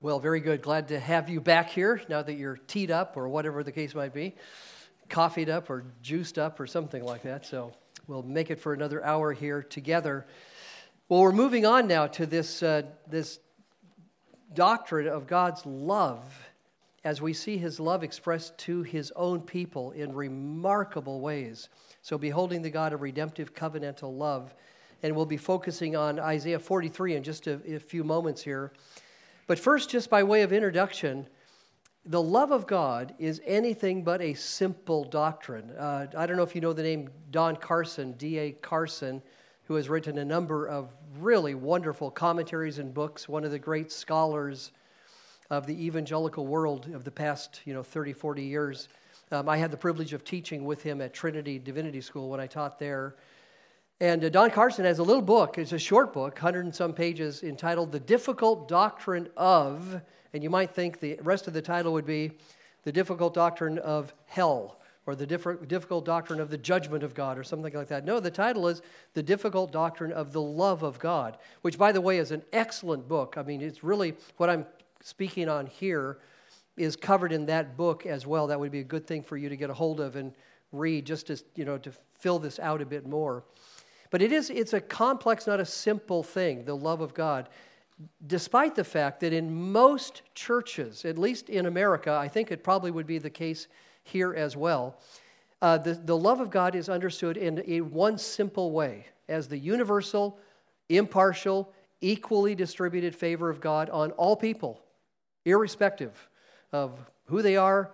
Well, very good. Glad to have you back here now that you're teed up or whatever the case might be, coffeeed up or juiced up or something like that. So we'll make it for another hour here together. Well, we're moving on now to this doctrine of God's love as we see His love expressed to His own people in remarkable ways. So beholding the God of redemptive covenantal love. And we'll be focusing on Isaiah 43 in just a few moments here. But first, just by way of introduction, the love of God is anything but a simple doctrine. I don't know if you know the name Don Carson, D.A. Carson, who has written a number of really wonderful commentaries and books, one of the great scholars of the evangelical world of the past 30, 40 years. I had the privilege of teaching with him at Trinity Divinity School when I taught there. And Don Carson has a little book, it's a short book, 100 and some pages, entitled The Difficult Doctrine of, and you might think the rest of the title would be The Difficult Doctrine of Hell, or The Difficult Doctrine of the Judgment of God, or something like that. No, the title is The Difficult Doctrine of the Love of God, which, by the way, is an excellent book. I mean, it's really, what I'm speaking on here is covered in that book as well. That would be a good thing for you to get a hold of and read, just to, to fill this out a bit more. But it's a complex, not a simple thing, the love of God, despite the fact that in most churches, at least in America, I think it probably would be the case here as well, the love of God is understood in one simple way, as the universal, impartial, equally distributed favor of God on all people, irrespective of who they are,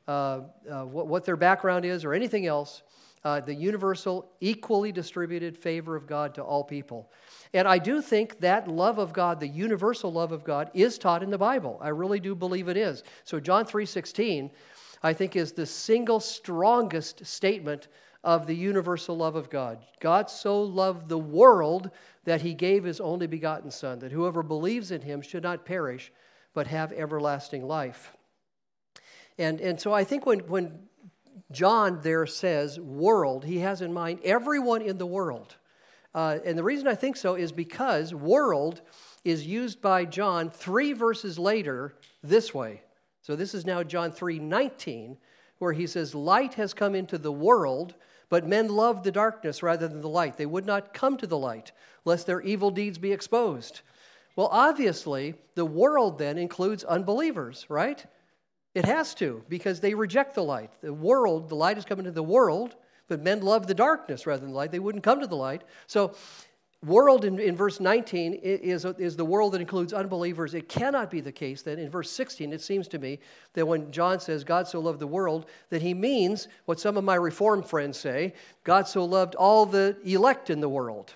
what their background is, or anything else. The universal, equally distributed favor of God to all people. And I do think that love of God, the universal love of God, is taught in the Bible. I really do believe it is. So John 3:16, I think, is the single strongest statement of the universal love of God. God so loved the world that He gave His only begotten Son, that whoever believes in Him should not perish, but have everlasting life. And so I think when John there says world, he has in mind everyone in the world. And the reason I think so is because world is used by John 3 verses later this way. So this is now John 3:19, where he says, light has come into the world, but men loved the darkness rather than the light. They would not come to the light, lest their evil deeds be exposed. Well, obviously, the world then includes unbelievers, right? It has to, because they reject the light. The light has come into the world, but men love the darkness rather than the light. They wouldn't come to the light. So world in verse 19 is the world that includes unbelievers. It cannot be the case that in verse 16, it seems to me that when John says God so loved the world, that he means what some of my Reformed friends say, God so loved all the elect in the world.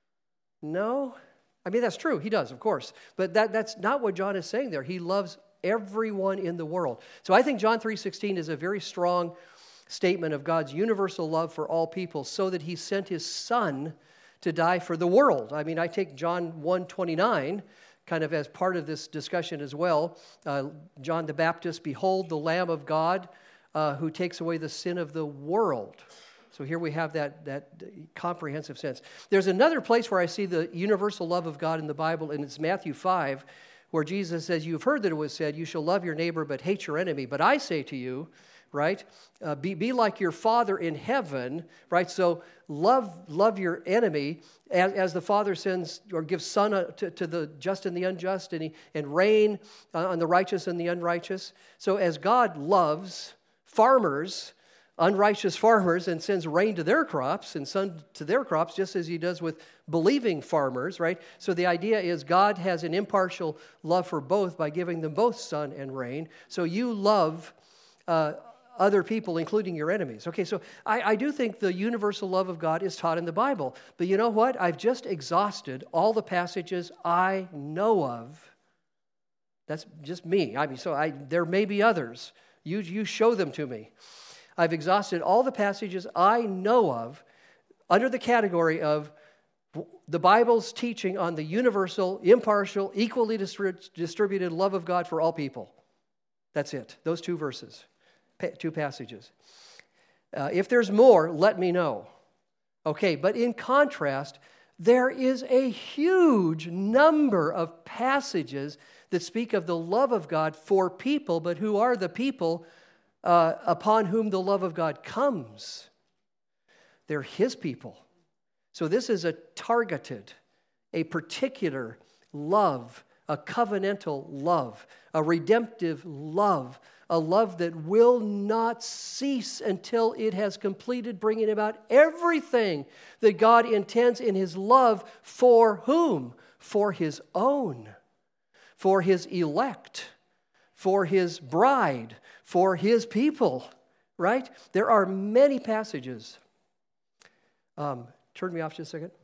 No? I mean, that's true. He does, of course. But that's not what John is saying there. He loves everyone in the world. So I think John 3:16 is a very strong statement of God's universal love for all people, so that He sent His Son to die for the world. I mean, I take John 1:29 kind of as part of this discussion as well. John the Baptist, behold the Lamb of God who takes away the sin of the world. So here we have that comprehensive sense. There's another place where I see the universal love of God in the Bible, and it's Matthew 5, where Jesus says, you've heard that it was said, you shall love your neighbor but hate your enemy. But I say to you, right, be like your Father in heaven, right? So love your enemy as the Father sends or gives sun to the just and the unjust, and rain on the righteous and the unrighteous. So as God loves farmers, unrighteous farmers, and sends rain to their crops and sun to their crops, just as He does with believing farmers, right? So the idea is God has an impartial love for both by giving them both sun and rain. So you love other people, including your enemies. Okay, so I do think the universal love of God is taught in the Bible. But you know what? I've just exhausted all the passages I know of. That's just me. I mean, there may be others. You show them to me. I've exhausted all the passages I know of under the category of the Bible's teaching on the universal, impartial, equally distributed love of God for all people. That's it. Those two verses, two passages. If there's more, let me know. Okay, but in contrast, there is a huge number of passages that speak of the love of God for people, but who are the people upon whom the love of God comes? They're His people. So this is a targeted, a particular love, a covenantal love, a redemptive love, a love that will not cease until it has completed bringing about everything that God intends in His love for whom? For His own, for His elect, for His bride, for His people, right? There are many passages. Turn me off just a second.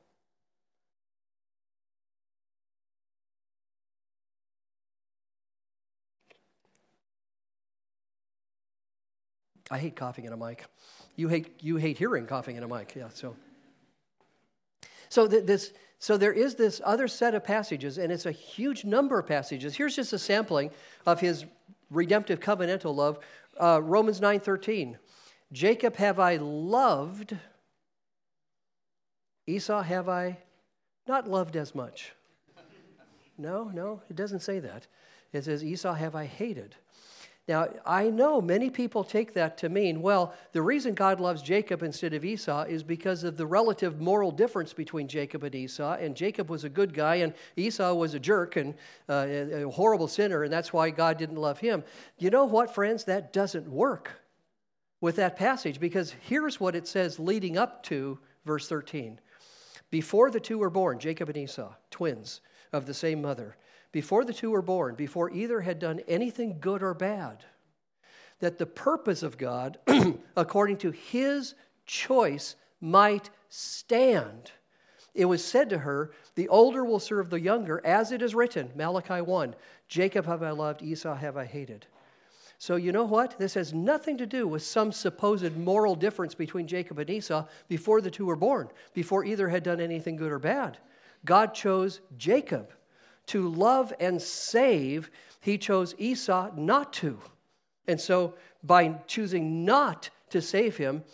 I hate coughing in a mic. You hate hearing coughing in a mic. Yeah. So there is this other set of passages, and it's a huge number of passages. Here's just a sampling of His redemptive covenantal love. Romans 9:13. Jacob have I loved, Esau have I not loved as much. No, it doesn't say that. It says Esau have I hated. Now, I know many people take that to mean, well, the reason God loves Jacob instead of Esau is because of the relative moral difference between Jacob and Esau, and Jacob was a good guy, and Esau was a jerk and a horrible sinner, and that's why God didn't love him. You know what, friends? That doesn't work with that passage, because here's what it says leading up to verse 13. Before the two were born, Jacob and Esau, twins of the same mother, before the two were born, before either had done anything good or bad, that the purpose of God, according to His choice, might stand. It was said to her, the older will serve the younger, as it is written, Malachi 1, Jacob have I loved, Esau have I hated. So you know what? This has nothing to do with some supposed moral difference between Jacob and Esau before the two were born, before either had done anything good or bad. God chose Jacob to love and save. He chose Esau not to. And so by choosing not to save him,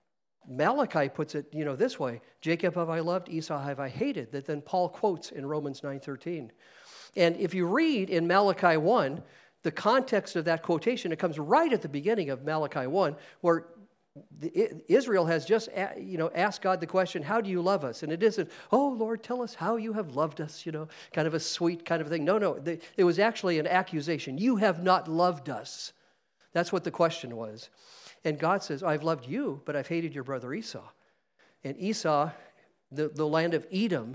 Malachi puts it, this way, Jacob have I loved, Esau have I hated, that then Paul quotes in Romans 9:13. And if you read in Malachi 1, the context of that quotation, it comes right at the beginning of Malachi 1, where Israel has just, asked God the question, how do you love us? And it isn't, oh, Lord, tell us how you have loved us, kind of a sweet kind of thing. No, it was actually an accusation. You have not loved us. That's what the question was. And God says, I've loved you, but I've hated your brother Esau. And Esau, the land of Edom,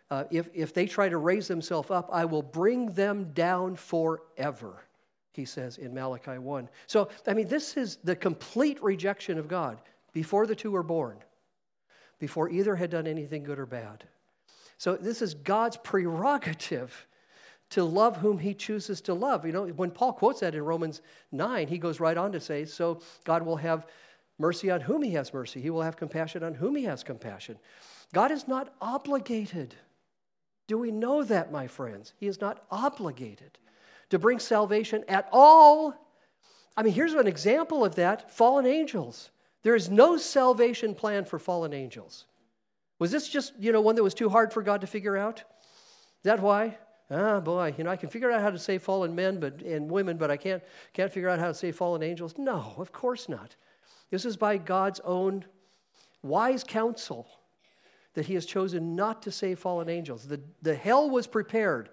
if they try to raise themselves up, I will bring them down forever, he says in Malachi 1. So, this is the complete rejection of God before the two were born, before either had done anything good or bad. So this is God's prerogative to love whom He chooses to love. When Paul quotes that in Romans 9, he goes right on to say, so God will have mercy on whom He has mercy. He will have compassion on whom He has compassion. God is not obligated. Do we know that, my friends? He is not obligated to bring salvation at all. Here's an example of that. Fallen angels. There is no salvation plan for fallen angels. Was this just, one that was too hard for God to figure out? Is that why? I can figure out how to save fallen men and women, but I can't figure out how to save fallen angels. No, of course not. This is by God's own wise counsel that He has chosen not to save fallen angels. The hell was prepared.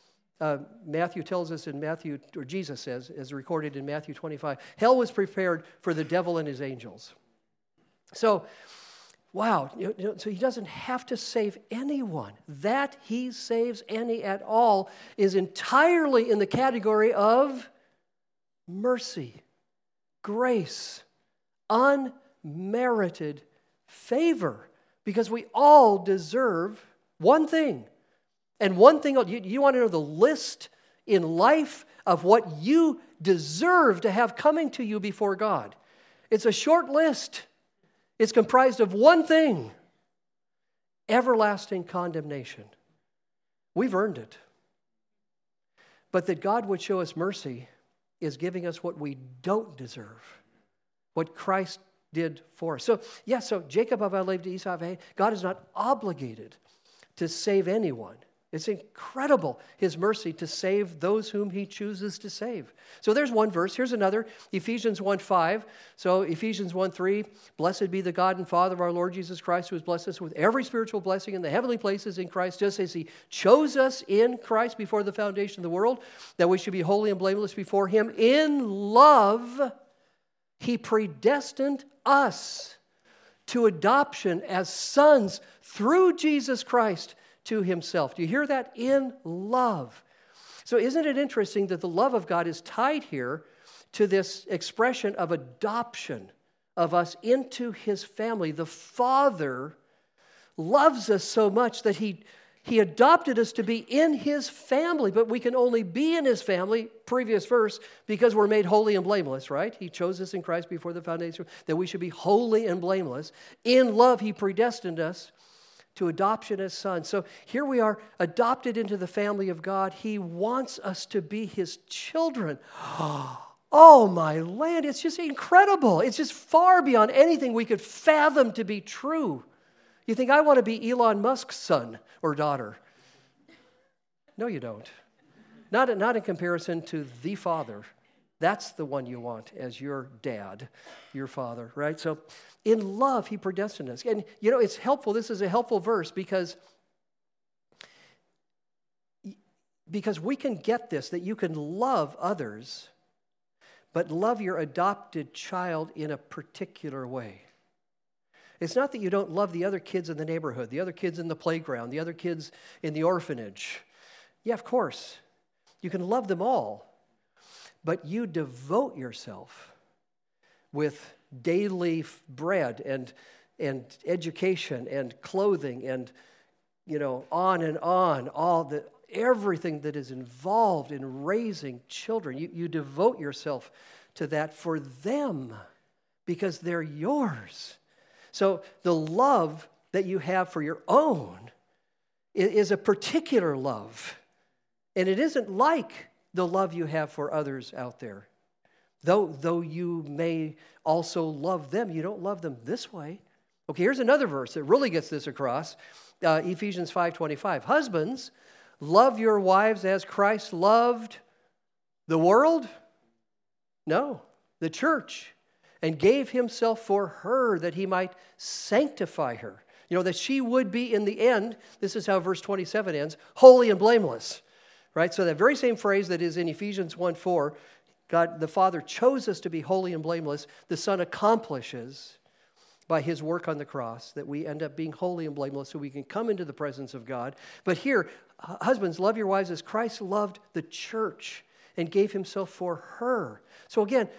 Matthew tells us or Jesus says, as recorded in Matthew 25, hell was prepared for the devil and his angels. So, wow, so He doesn't have to save anyone. That He saves any at all is entirely in the category of mercy, grace, unmerited favor, because we all deserve one thing. And one thing, you want to know the list in life of what you deserve to have coming to you before God. It's a short list. It's comprised of one thing: everlasting condemnation. We've earned it. But that God would show us mercy is giving us what we don't deserve, what Christ did for us. So Jacob have I loved, Esau have I hated. God is not obligated to save anyone. It's incredible, his mercy to save those whom he chooses to save. So there's one verse. Here's another, Ephesians 1:5. So Ephesians 1:3, blessed be the God and Father of our Lord Jesus Christ, who has blessed us with every spiritual blessing in the heavenly places in Christ, just as he chose us in Christ before the foundation of the world, that we should be holy and blameless before him. In love, he predestined us to adoption as sons through Jesus Christ to himself. Do you hear that? In love. So isn't it interesting that the love of God is tied here to this expression of adoption of us into his family? The Father loves us so much that he adopted us to be in his family, but we can only be in his family, previous verse, because we're made holy and blameless, right? He chose us in Christ before the foundation, that we should be holy and blameless. In love, he predestined us to adoption as sons. So here we are, adopted into the family of God. He wants us to be his children. Oh, my land, it's just incredible. It's just far beyond anything we could fathom to be true. You think, I want to be Elon Musk's son or daughter. No, you don't. Not in comparison to the Father. That's the one you want as your dad, your father, right? So in love, he predestined us. And, it's helpful. This is a helpful verse because we can get this, that you can love others, but love your adopted child in a particular way. It's not that you don't love the other kids in the neighborhood, the other kids in the playground, the other kids in the orphanage. Yeah, of course. You can love them all. But you devote yourself with daily bread and education and clothing and, on and on, everything that is involved in raising children. You devote yourself to that for them because they're yours. So the love that you have for your own is a particular love. And it isn't like the love you have for others out there. Though you may also love them, you don't love them this way. Okay, here's another verse that really gets this across. Ephesians 5:25. Husbands, love your wives as Christ loved the world? No, the church. And gave himself for her that he might sanctify her. That she would be in the end, this is how verse 27 ends, holy and blameless. Right? So that very same phrase that is in Ephesians 1:4, God the Father chose us to be holy and blameless. The Son accomplishes by his work on the cross that we end up being holy and blameless so we can come into the presence of God. But here, husbands, love your wives as Christ loved the church and gave himself for her. So again,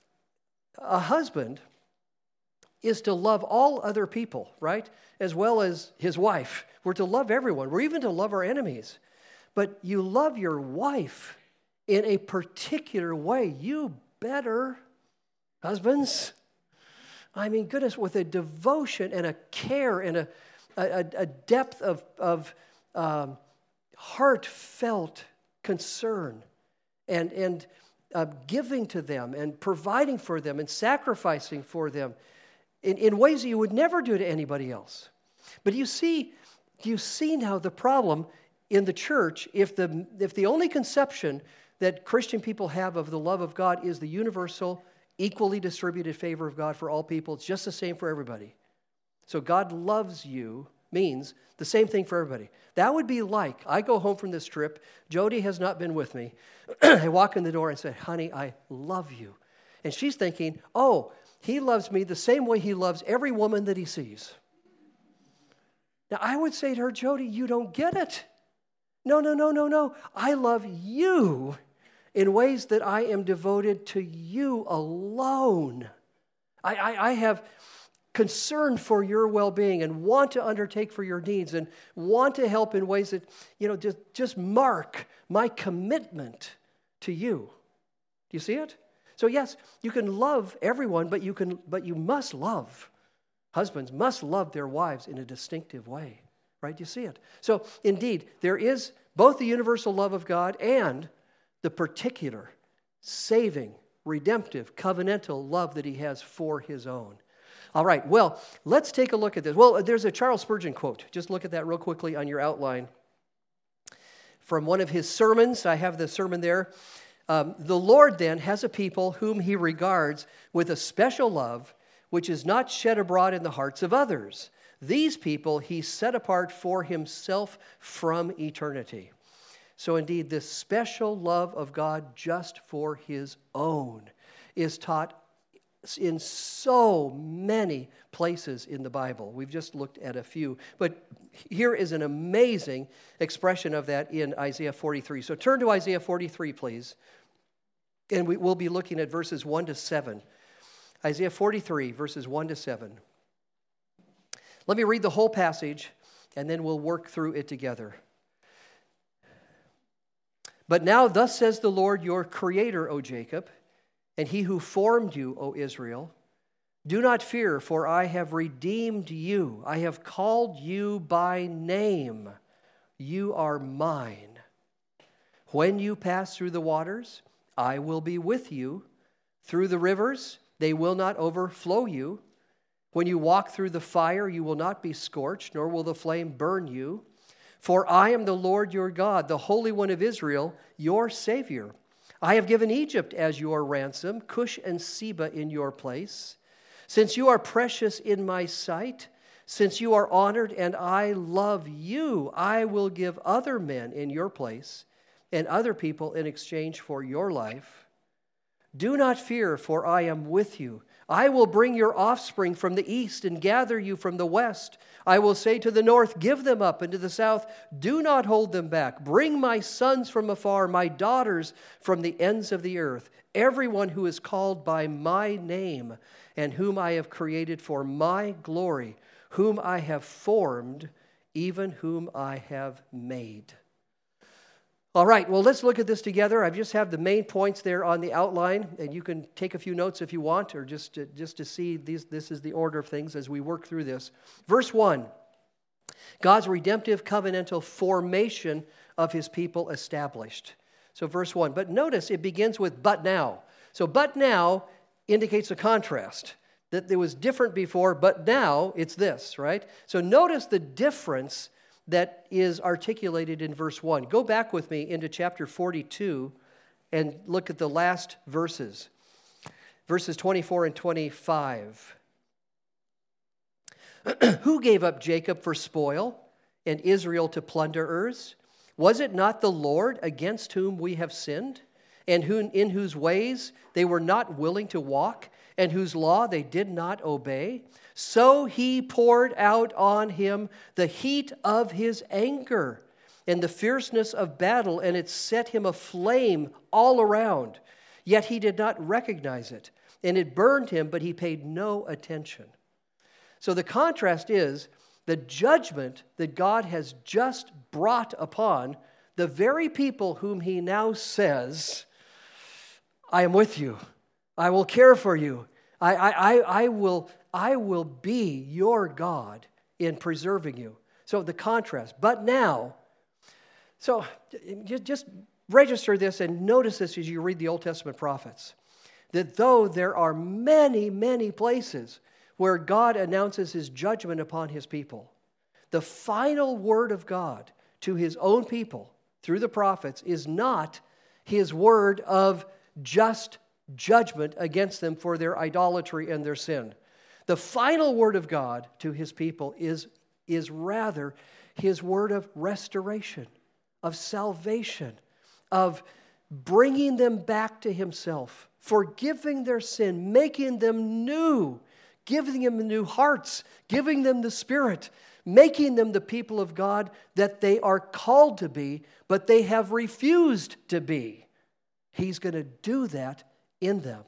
a husband is to love all other people, right? As well as his wife. We're to love everyone. We're even to love our enemies. But you love your wife in a particular way. You better, husbands. I mean, goodness, with a devotion and a care and a depth of heartfelt concern and giving to them and providing for them and sacrificing for them in ways that you would never do to anybody else. But do you see now the problem in the church if the only conception that Christian people have of the love of God is the universal, equally distributed favor of God for all people? It's just the same for everybody. So God loves you means the same thing for everybody. That would be like, I go home from this trip, Jody has not been with me. I walk in the door and say, honey, I love you. And she's thinking, oh, he loves me the same way he loves every woman that he sees. Now, I would say to her, Jody, you don't get it. No. I love you in ways that I am devoted to you alone. I have concern for your well-being and want to undertake for your needs and want to help in ways that, just mark my commitment to you. Do you see it? So yes, you can love everyone, but you must love. Husbands must love their wives in a distinctive way. Right? Do you see it? So indeed, there is both the universal love of God and the particular, saving, redemptive, covenantal love that he has for his own. All right, well, let's take a look at this. Well, there's a Charles Spurgeon quote. Just look at that real quickly on your outline. from one of his sermons. I have the sermon there. The Lord then has a people whom he regards with a special love, which is not shed abroad in the hearts of others. These people he set apart for himself from eternity. So indeed, this special love of God just for his own is taught in so many places in the Bible. We've just looked at a few. But here is an amazing expression of that in Isaiah 43. So turn to Isaiah 43, please. And we'll be looking at verses 1 to 7. Isaiah 43, verses 1 to 7. Let me read the whole passage, and then we'll work through it together. But now thus says the Lord, your Creator, O Jacob, and he who formed you, O Israel, do not fear, for I have redeemed you. I have called you by name. You are mine. When you pass through the waters, I will be with you. Through the rivers, they will not overflow you. When you walk through the fire, you will not be scorched, nor will the flame burn you. For I am the Lord your God, the Holy One of Israel, your Savior. I have given Egypt as your ransom, Cush and Seba in your place. Since you are precious in my sight, since you are honored and I love you, I will give other men in your place and other people in exchange for your life. Do not fear, for I am with you. I will bring your offspring from the east and gather you from the west. I will say to the north, give them up, and to the south, do not hold them back. Bring my sons from afar, my daughters from the ends of the earth. Everyone who is called by my name and whom I have created for my glory, whom I have formed, even whom I have made. All right, well, let's look at this together. I just have the main points there on the outline, and you can take a few notes if you want, or just to see this is the order of things as we work through this. Verse 1, God's redemptive covenantal formation of his people established. So verse 1, but notice it begins with but now. So but now indicates a contrast, that it was different before, but now it's this, right? So notice the difference that is articulated in verse 1. Go back with me into chapter 42 and look at the last verses. Verses 24 and 25. Who gave up Jacob for spoil and Israel to plunderers? Was it not the Lord against whom we have sinned, and in whose ways they were not willing to walk, and whose law they did not obey? So he poured out on him the heat of his anger and the fierceness of battle, and it set him aflame all around. Yet he did not recognize it, and it burned him, but he paid no attention. So the contrast is the judgment that God has just brought upon the very people whom he now says, I am with you. I will care for you. I will be your God in preserving you. So the contrast. But now, so just register this and notice this as you read the Old Testament prophets, that though there are many, many places where God announces his judgment upon his people, the final word of God to his own people through the prophets is not his word of just judgment against them for their idolatry and their sin. The final word of God to his people is rather his word of restoration, of salvation, of bringing them back to himself, forgiving their sin, making them new, giving them new hearts, giving them the Spirit, making them the people of God that they are called to be, but they have refused to be. He's going to do that in them.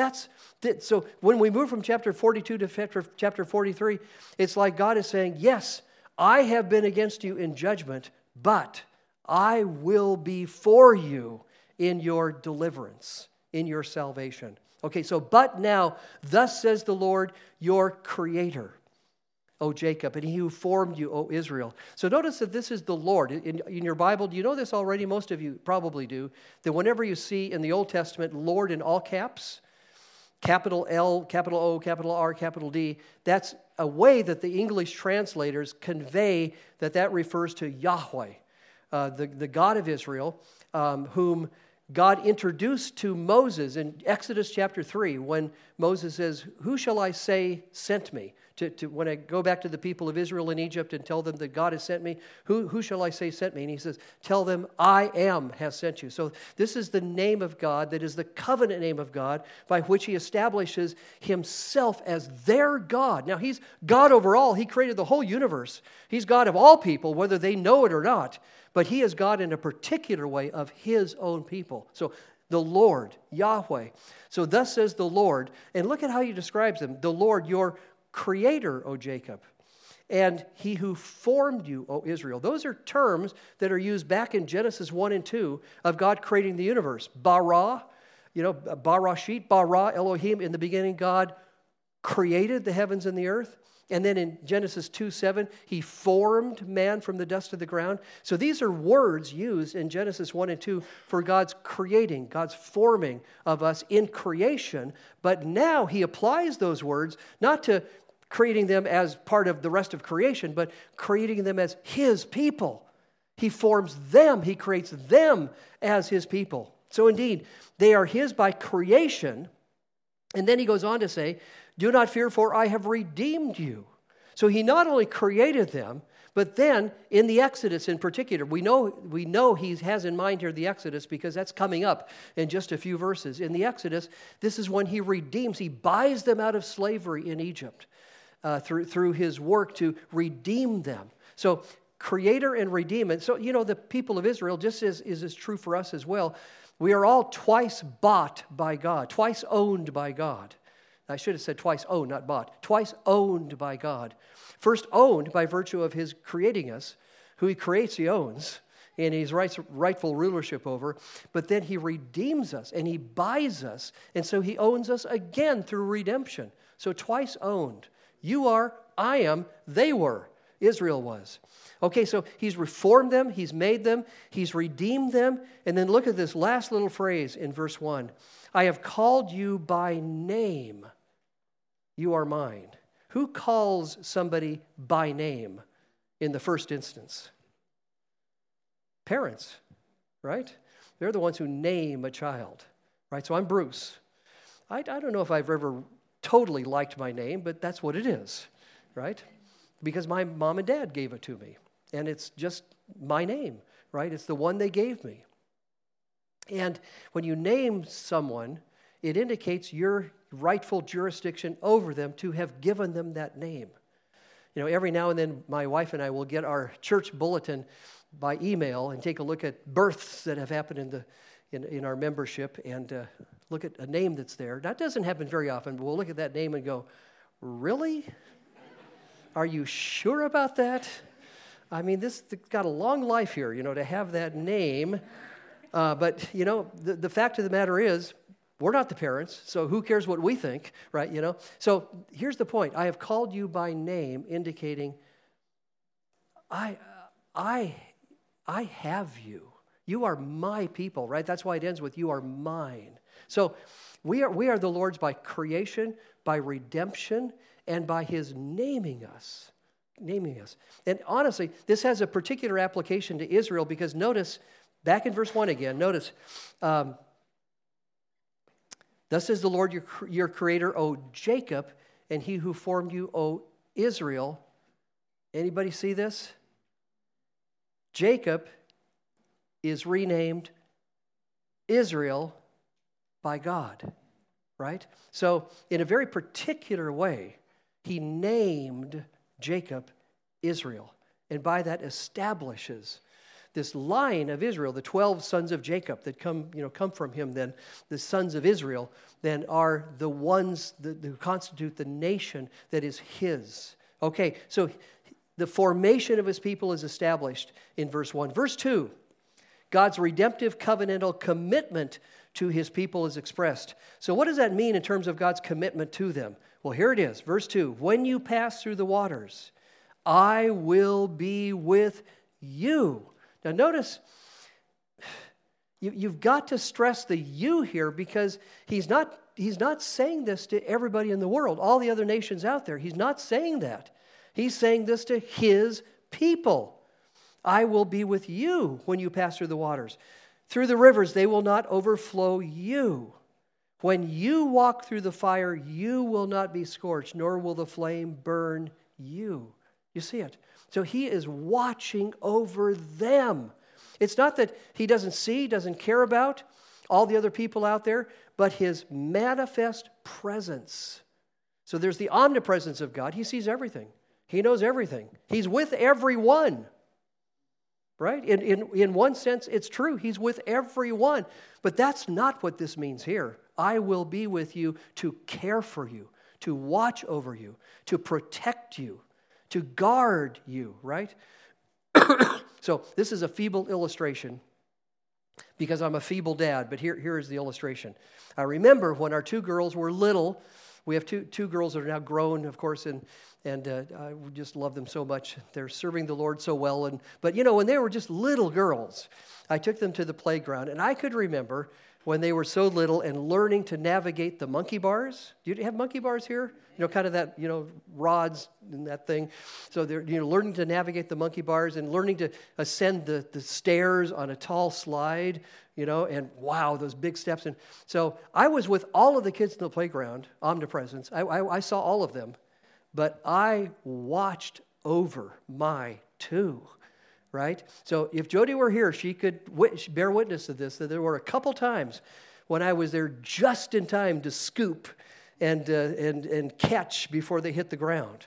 So when we move from chapter 42 to chapter 43, it's like God is saying, yes, I have been against you in judgment, but I will be for you in your deliverance, in your salvation. Okay, so but now, thus says the Lord, your Creator, O Jacob, and he who formed you, O Israel. So notice that this is the Lord. In your Bible, do you know this already? Most of you probably do. That whenever you see in the Old Testament, Lord in all caps, capital L, capital O, capital R, capital D, that's a way that the English translators convey that refers to Yahweh. the God of Israel, whom God introduced to Moses in Exodus chapter 3 when Moses says, "Who shall I say sent me?" When I go back to the people of Israel in Egypt and tell them that God has sent me, who shall I say sent me? And he says, "Tell them, I am has sent you." So this is the name of God that is the covenant name of God by which he establishes himself as their God. Now, he's God over all. He created the whole universe. He's God of all people, whether they know it or not. But he is God in a particular way of his own people. So the Lord, Yahweh. So thus says the Lord. And look at how he describes him. The Lord, your Creator, O Jacob, and he who formed you, O Israel. Those are terms that are used back in Genesis 1 and 2 of God creating the universe. Bara, Barashit, Bara, Elohim. In the beginning, God created the heavens and the earth. And then in Genesis 2:7, he formed man from the dust of the ground. So these are words used in Genesis 1 and 2 for God's creating, God's forming of us in creation. But now he applies those words not to creating them as part of the rest of creation, but creating them as his people. He forms them, he creates them as his people. So indeed, they are his by creation. And then he goes on to say, "Do not fear, for I have redeemed you." So he not only created them, but then in the Exodus in particular, we know he has in mind here the Exodus because that's coming up in just a few verses. In the Exodus, this is when he redeems. He buys them out of slavery in Egypt through his work to redeem them. So creator and redeemer. So, the people of Israel, just as is true for us as well, we are all twice bought by God, twice owned by God. I should have said twice owned, not bought. Twice owned by God. First owned by virtue of his creating us. Who he creates, he owns, and he's rightful rulership over. But then he redeems us, and he buys us, and so he owns us again through redemption. So twice owned. You are, I am, they were. Israel was. Okay, so he's reformed them, he's made them, he's redeemed them, and then look at this last little phrase in verse 1. I have called you by name. You are mine. Who calls somebody by name in the first instance? Parents, right? They're the ones who name a child, right? So I'm Bruce. I don't know if I've ever totally liked my name, but that's what it is, right? Because my mom and dad gave it to me. And it's just my name, right? It's the one they gave me. And when you name someone, it indicates your rightful jurisdiction over them to have given them that name. Every now and then my wife and I will get our church bulletin by email and take a look at births that have happened in our membership and look at a name that's there. That doesn't happen very often, but we'll look at that name and go, really? Are you sure about that? I mean, this got a long life here, to have that name. But, the fact of the matter is, we're not the parents, so who cares what we think, right? So here's the point. I have called you by name, indicating I have you. You are my people, right? That's why it ends with you are mine. So we are the Lord's by creation, by redemption, and by his naming us. And honestly, this has a particular application to Israel because notice, back in verse 1 again, notice, thus says the Lord your creator, O Jacob, and he who formed you, O Israel. Anybody see this? Jacob is renamed Israel by God, right? So in a very particular way, he named Jacob Israel, and by that establishes this line of Israel. The 12 sons of Jacob that come from him, then the sons of Israel, then are the ones who constitute the nation that is his. Okay, so the formation of his people is established in verse 1. Verse 2, God's redemptive covenantal commitment to his people is expressed. So what does that mean in terms of God's commitment to them? Well, here it is, verse 2. When you pass through the waters, I will be with you. Now notice, you've got to stress the you here because he's not saying this to everybody in the world, all the other nations out there. He's not saying that. He's saying this to his people. I will be with you when you pass through the waters. Through the rivers, they will not overflow you. When you walk through the fire, you will not be scorched, nor will the flame burn you. You see it? So he is watching over them. It's not that he doesn't see, doesn't care about all the other people out there, but his manifest presence. So there's the omnipresence of God. He sees everything. He knows everything. He's with everyone. Right? In one sense, it's true. He's with everyone. But that's not what this means here. I will be with you to care for you, to watch over you, to protect you, to guard you, right? So this is a feeble illustration because I'm a feeble dad, but here is the illustration. I remember when our two girls were little. We have two girls that are now grown, of course, and I just love them so much. They're serving the Lord so well. But when they were just little girls, I took them to the playground, and I could remember when they were so little and learning to navigate the monkey bars. Do you have monkey bars here? Kind of that, rods and that thing. So they're, learning to navigate the monkey bars and learning to ascend the stairs on a tall slide, and wow, those big steps. And so I was with all of the kids in the playground, omnipresence. I saw all of them, but I watched over my two. Right? So if Jody were here, she could bear witness to this, that there were a couple times when I was there just in time to scoop and catch before they hit the ground.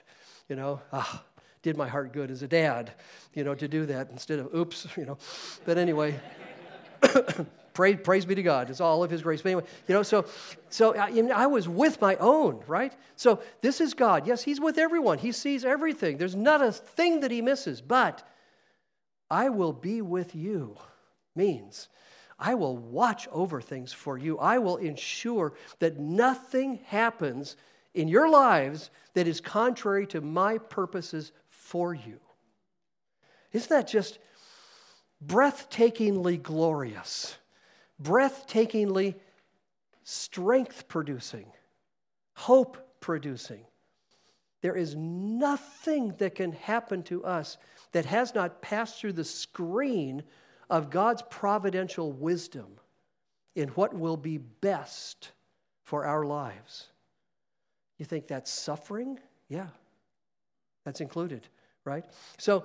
Did my heart good as a dad, to do that instead of oops, But anyway, praise be to God. It's all of His grace. But anyway, so I was with my own, right? So this is God. Yes, He's with everyone. He sees everything. There's not a thing that He misses, but I will be with you means I will watch over things for you. I will ensure that nothing happens in your lives that is contrary to my purposes for you. Isn't that just breathtakingly glorious? Breathtakingly strength-producing, hope-producing. There is nothing that can happen to us that has not passed through the screen of God's providential wisdom in what will be best for our lives. You think that's suffering? Yeah, that's included, right? So,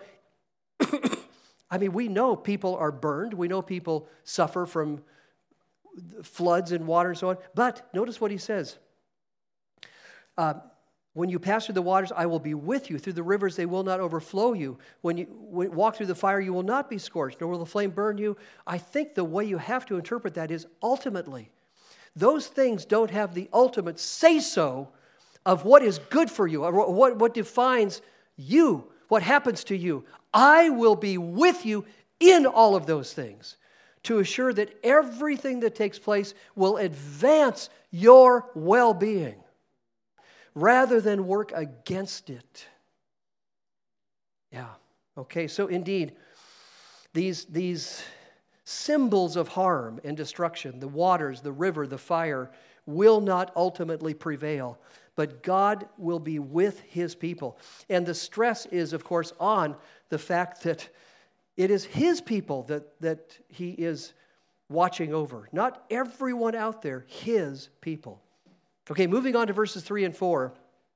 we know people are burned. We know people suffer from floods and water and so on. But notice what he says. When you pass through the waters, I will be with you. Through the rivers, they will not overflow you. When you walk through the fire, you will not be scorched, nor will the flame burn you. I think the way you have to interpret that is ultimately. Those things don't have the ultimate say-so of what is good for you, or what defines you, what happens to you. I will be with you in all of those things to assure that everything that takes place will advance your well-being, rather than work against it. Yeah. Okay, so indeed, these symbols of harm and destruction, the waters, the river, the fire, will not ultimately prevail, but God will be with His people. And the stress is, of course, on the fact that it is His people that He is watching over. Not everyone out there, His people. Okay, moving on to verses 3 and 4,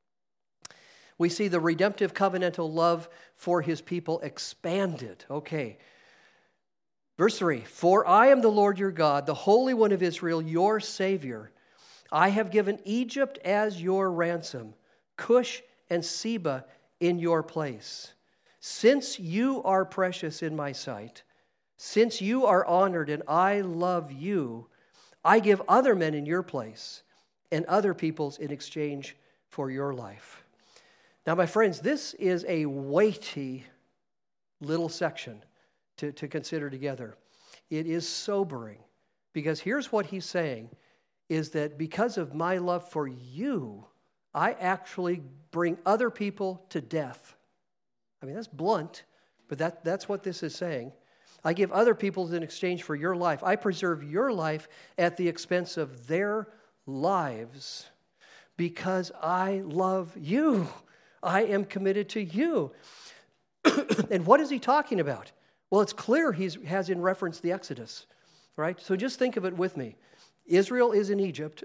we see the redemptive covenantal love for His people expanded. Okay, verse 3, for I am the Lord your God, the Holy One of Israel, your Savior. I have given Egypt as your ransom, Cush and Seba in your place. Since you are precious in my sight, since you are honored and I love you, I give other men in your place and other peoples in exchange for your life. Now, my friends, this is a weighty little section to consider together. It is sobering, because here's what he's saying, is that because of my love for you, I actually bring other people to death. That's blunt, but that's what this is saying. I give other people in exchange for your life. I preserve your life at the expense of their lives because I love you. I am committed to you. And what is he talking about? Well, it's clear he has in reference the Exodus, right? So just think of it with me. Israel is in Egypt.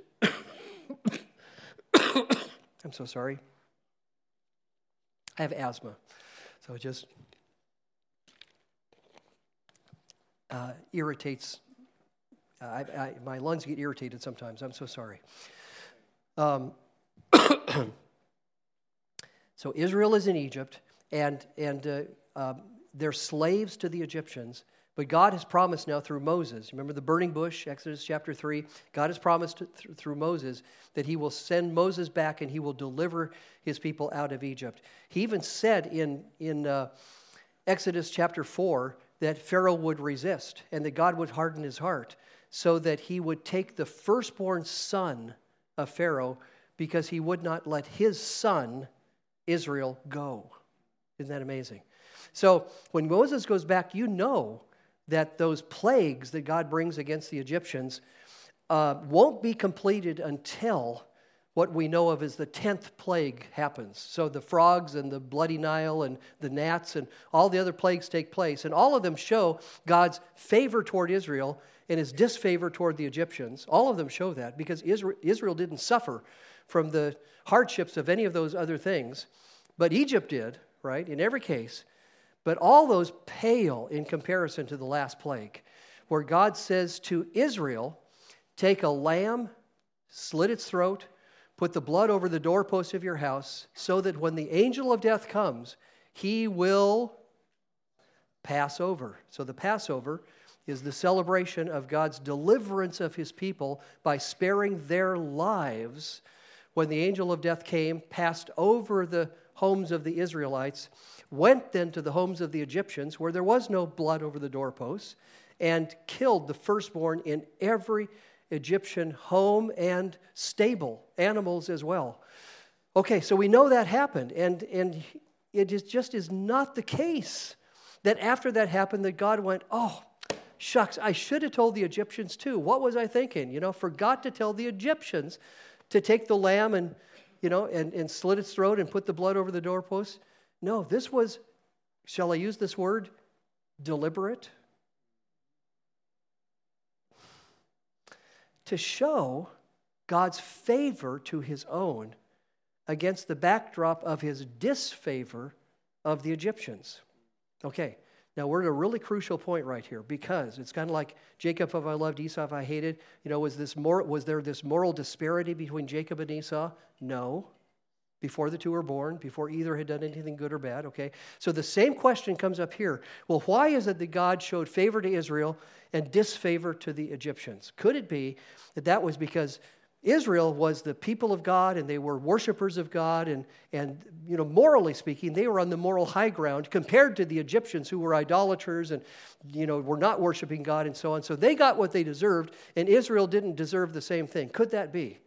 I'm so sorry. I have asthma, so it just irritates. My lungs get irritated sometimes. I'm so sorry. So Israel is in Egypt, and they're slaves to the Egyptians. But God has promised now through Moses. Remember the burning bush, Exodus chapter 3? God has promised through Moses that he will send Moses back and he will deliver his people out of Egypt. He even said in Exodus chapter 4 that Pharaoh would resist and that God would harden his heart so that he would take the firstborn son of Pharaoh because he would not let his son, Israel, go. Isn't that amazing? So when Moses goes back, you know that those plagues that God brings against the Egyptians won't be completed until what we know of as the 10th plague happens. So the frogs and the bloody Nile and the gnats and all the other plagues take place. And all of them show God's favor toward Israel and his disfavor toward the Egyptians. All of them show that because Israel didn't suffer from the hardships of any of those other things. But Egypt did, right, in every case. But all those pale in comparison to the last plague, where God says to Israel, take a lamb, slit its throat, put the blood over the doorpost of your house, so that when the angel of death comes, he will pass over. So the Passover is the celebration of God's deliverance of his people by sparing their lives when the angel of death came, passed over the homes of the Israelites, went then to the homes of the Egyptians where there was no blood over the doorposts and killed the firstborn in every Egyptian home and stable, animals as well. Okay, so we know that happened, and it just is not the case that after that happened that God went, oh, shucks, I should have told the Egyptians too. What was I thinking? Forgot to tell the Egyptians to take the lamb and slit its throat and put the blood over the doorpost. No, this was, shall I use this word, deliberate? To show God's favor to his own against the backdrop of his disfavor of the Egyptians. Okay, now we're at a really crucial point right here because it's kind of like Jacob have I loved, Esau have I hated. Was there this moral disparity between Jacob and Esau? No. Before the two were born, before either had done anything good or bad, okay? So the same question comes up here. Well, why is it that God showed favor to Israel and disfavor to the Egyptians? Could it be that was because Israel was the people of God and they were worshipers of God and morally speaking, they were on the moral high ground compared to the Egyptians who were idolaters and, were not worshiping God and so on. So they got what they deserved and Israel didn't deserve the same thing. Could that be?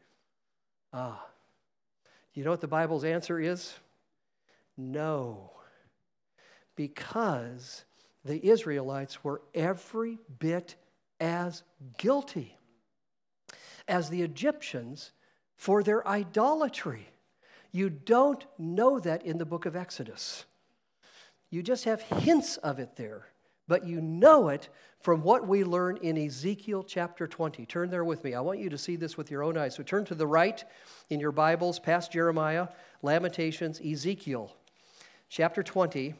You know what the Bible's answer is? No. Because the Israelites were every bit as guilty as the Egyptians for their idolatry. You don't know that in the book of Exodus. You just have hints of it there, but you know it from what we learn in Ezekiel chapter 20. Turn there with me. I want you to see this with your own eyes. So turn to the right in your Bibles, past Jeremiah, Lamentations, Ezekiel chapter 20.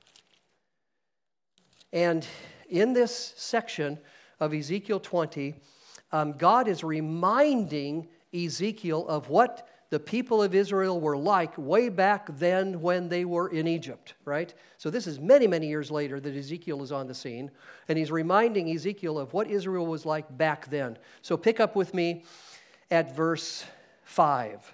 And in this section of Ezekiel 20, God is reminding Ezekiel of what the people of Israel were like way back then when they were in Egypt, right? So this is many, many years later that Ezekiel is on the scene, and he's reminding Ezekiel of what Israel was like back then. So pick up with me at verse 5.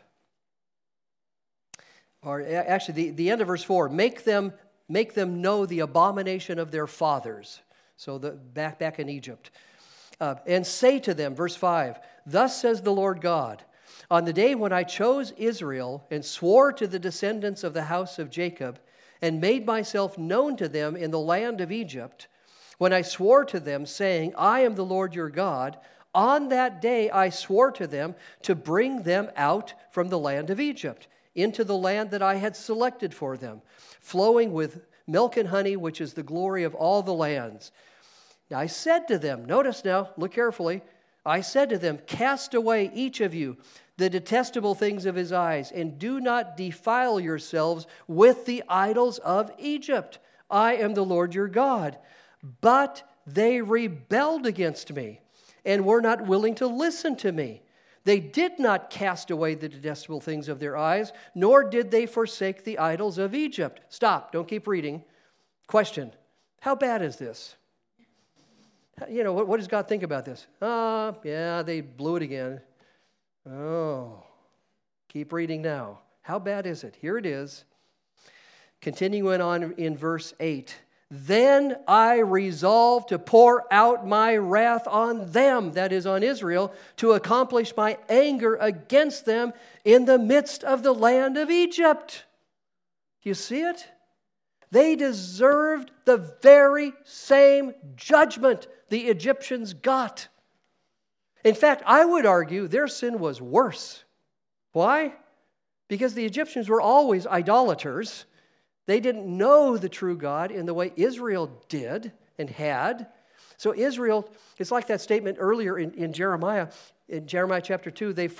Or actually, the end of verse 4. Make them know the abomination of their fathers. So back in Egypt. And say to them, verse 5, thus says the Lord God, on the day when I chose Israel and swore to the descendants of the house of Jacob and made myself known to them in the land of Egypt, when I swore to them, saying, I am the Lord your God, on that day I swore to them to bring them out from the land of Egypt into the land that I had selected for them, flowing with milk and honey, which is the glory of all the lands. Now I said to them, notice now, look carefully, I said to them, cast away each of you the detestable things of his eyes, and do not defile yourselves with the idols of Egypt. I am the Lord your God. But they rebelled against me and were not willing to listen to me. They did not cast away the detestable things of their eyes, nor did they forsake the idols of Egypt. Stop, don't keep reading. Question, how bad is this? You know, what does God think about this? Yeah, they blew it again. Oh, keep reading now. How bad is it? Here it is. Continuing on in verse 8. Then I resolved to pour out my wrath on them, that is on Israel, to accomplish my anger against them in the midst of the land of Egypt. Do you see it? They deserved the very same judgment the Egyptians got. In fact, I would argue their sin was worse. Why? Because the Egyptians were always idolaters. They didn't know the true God in the way Israel did and had. So Israel, it's like that statement earlier in Jeremiah. In Jeremiah chapter 2, they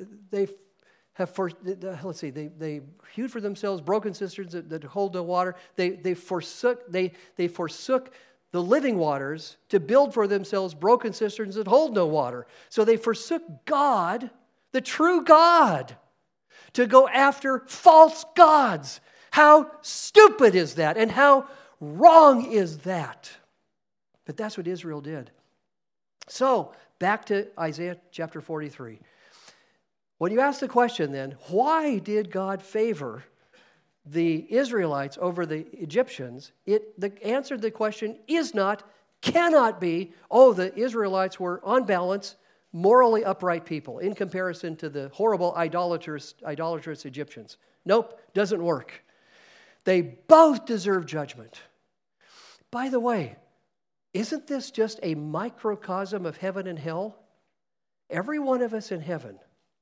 hewed for themselves broken cisterns that hold no water. They forsook the living waters to build for themselves broken cisterns that hold no water. So they forsook God, the true God, to go after false gods. How stupid is that? And how wrong is that? But that's what Israel did. So, back to Isaiah chapter 43. When you ask the question then, why did God favor the Israelites over the Egyptians? The answer to the question is not, cannot be, the Israelites were on balance, morally upright people in comparison to the horrible idolatrous Egyptians. Nope, doesn't work. They both deserve judgment. By the way, isn't this just a microcosm of heaven and hell? Every one of us in heaven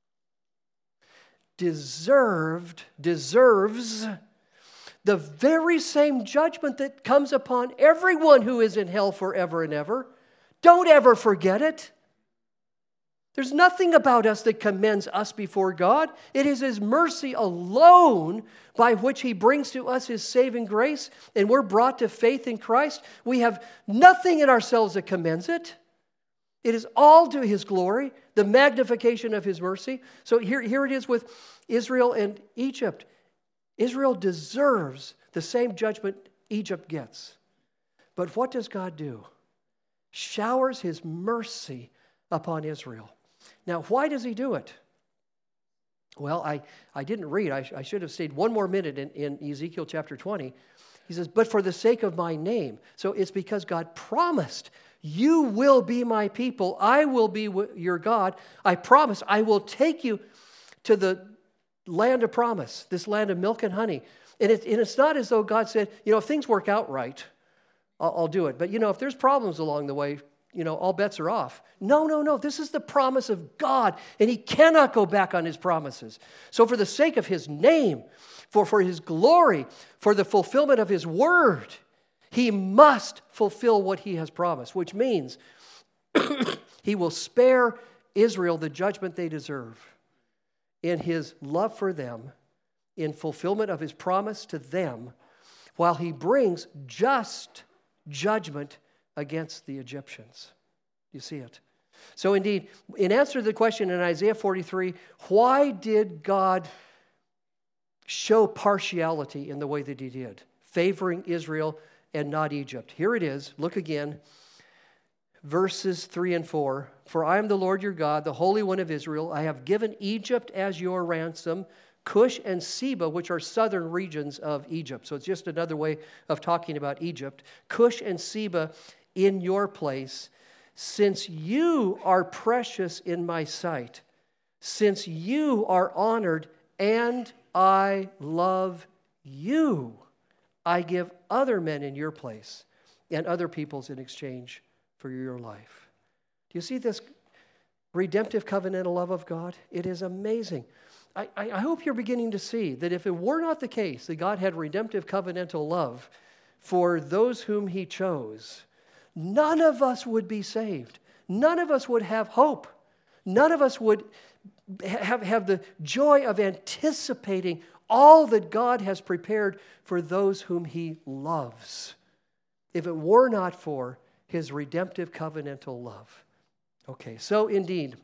deserves the very same judgment that comes upon everyone who is in hell forever and ever. Don't ever forget it. There's nothing about us that commends us before God. It is His mercy alone by which He brings to us His saving grace, and we're brought to faith in Christ. We have nothing in ourselves that commends it. It is all to His glory, the magnification of His mercy. So here it is with Israel and Egypt. Israel deserves the same judgment Egypt gets. But what does God do? Showers His mercy upon Israel. Now, why does He do it? Well, I didn't read. I should have stayed one more minute in Ezekiel chapter 20. He says, but for the sake of my name. So it's because God promised, you will be my people. I will be your God. I promise I will take you to the land of promise, this land of milk and honey. And it's not as though God said, if things work out right, I'll do it. But, if there's problems along the way, all bets are off. No. This is the promise of God, and He cannot go back on His promises. So for the sake of His name, for His glory, for the fulfillment of His word, He must fulfill what He has promised, which means He will spare Israel the judgment they deserve in His love for them, in fulfillment of His promise to them, while He brings just judgment against the Egyptians. You see it? So indeed, in answer to the question in Isaiah 43, why did God show partiality in the way that He did, favoring Israel and not Egypt? Here it is. Look again. Verses 3 and 4. For I am the Lord your God, the Holy One of Israel. I have given Egypt as your ransom, Cush and Seba, which are southern regions of Egypt. So it's just another way of talking about Egypt. Cush and Seba in your place, since you are precious in my sight, since you are honored and I love you, I give other men in your place and other peoples in exchange for your life. Do you see this redemptive covenantal love of God? It is amazing. I hope you're beginning to see that if it were not the case that God had redemptive covenantal love for those whom he chose, none of us would be saved. None of us would have hope. None of us would have the joy of anticipating all that God has prepared for those whom he loves, if it were not for his redemptive covenantal love. Okay, so indeed,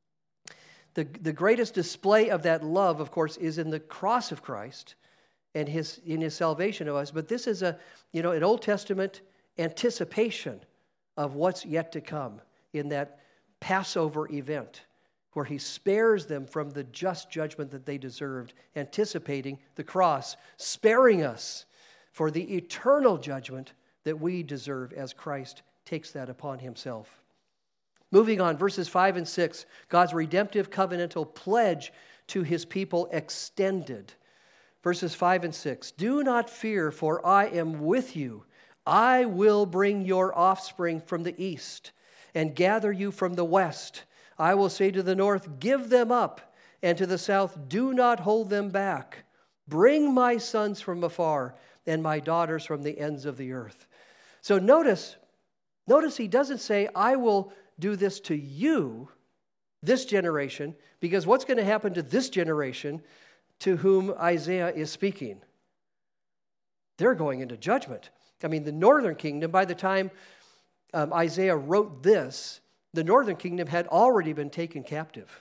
the greatest display of that love, of course, is in the cross of Christ and in his salvation of us. But this is an Old Testament anticipation of what's yet to come in that Passover event, where he spares them from the just judgment that they deserved, anticipating the cross, sparing us for the eternal judgment that we deserve as Christ takes that upon himself. Moving on, verses 5 and 6, God's redemptive covenantal pledge to his people extended. Verses 5 and 6, do not fear, for I am with you. I will bring your offspring from the east and gather you from the west. I will say to the north, give them up, and to the south, do not hold them back. Bring my sons from afar and my daughters from the ends of the earth. So notice he doesn't say, I will do this to you, this generation, because what's going to happen to this generation to whom Isaiah is speaking? They're going into judgment. I mean, the northern kingdom, by the time Isaiah wrote this, the northern kingdom had already been taken captive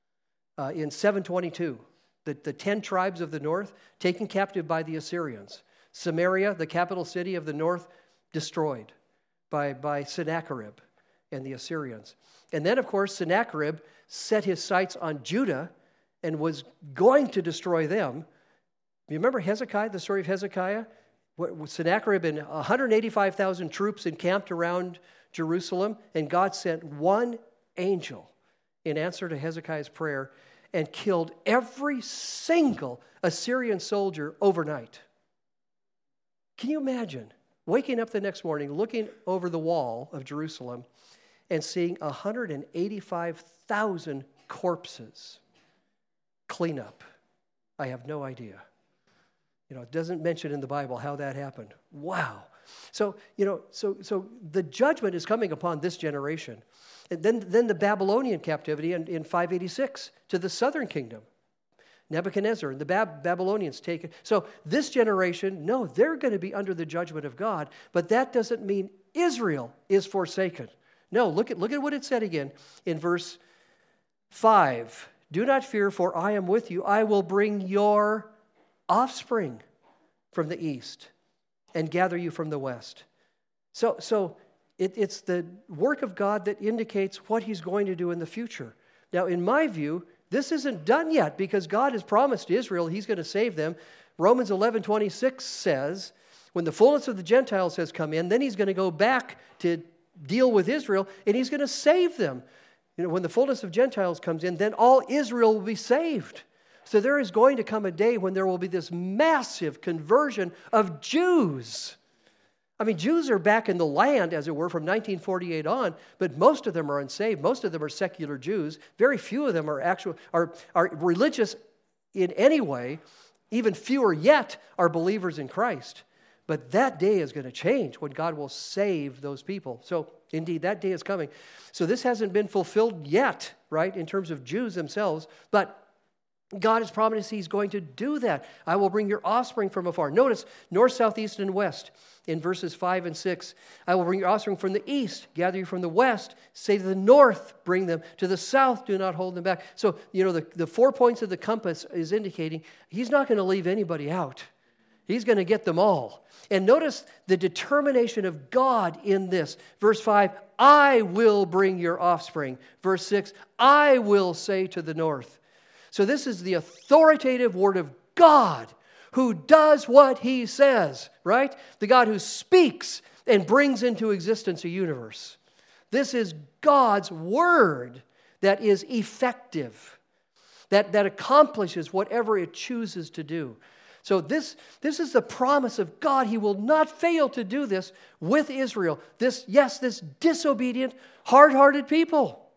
in 722. The 10 tribes of the north taken captive by the Assyrians. Samaria, the capital city of the north, destroyed by Sennacherib and the Assyrians. And then, of course, Sennacherib set his sights on Judah and was going to destroy them. You remember Hezekiah, the story of Hezekiah? Sennacherib and 185,000 troops encamped around Jerusalem, and God sent one angel in answer to Hezekiah's prayer and killed every single Assyrian soldier overnight. Can you imagine waking up the next morning, looking over the wall of Jerusalem and seeing 185,000 corpses? Clean up. I have no idea. It doesn't mention in the Bible how that happened. Wow. So the judgment is coming upon this generation. And then the Babylonian captivity in 586 to the southern kingdom. Nebuchadnezzar and the Babylonians taken. So this generation, no, they're going to be under the judgment of God, but that doesn't mean Israel is forsaken. No, look at what it said again in verse 5. Do not fear, for I am with you. I will bring your offspring from the east and gather you from the west. So it's the work of God that indicates what he's going to do in the future. Now, in my view, this isn't done yet because God has promised Israel he's going to save them. Romans 11:26 says, when the fullness of the Gentiles has come in, then he's going to go back to deal with Israel and he's going to save them. When the fullness of Gentiles comes in, then all Israel will be saved. So there is going to come a day when there will be this massive conversion of Jews. I mean, Jews are back in the land, as it were, from 1948 on, but most of them are unsaved. Most of them are secular Jews. Very few of them are religious in any way. Even fewer yet are believers in Christ. But that day is going to change when God will save those people. So, indeed, that day is coming. So this hasn't been fulfilled yet, right, in terms of Jews themselves, but God has promised he's going to do that. I will bring your offspring from afar. Notice north, south, east, and west in verses 5 and 6. I will bring your offspring from the east, gather you from the west. Say to the north, bring them. To the south, do not hold them back. So, the 4 points of the compass is indicating he's not going to leave anybody out. He's going to get them all. And notice the determination of God in this. Verse 5, I will bring your offspring. Verse 6, I will say to the north. So this is the authoritative word of God who does what he says, right? The God who speaks and brings into existence a universe. This is God's word that is effective, that accomplishes whatever it chooses to do. So this is the promise of God. He will not fail to do this with Israel. This disobedient, hard-hearted people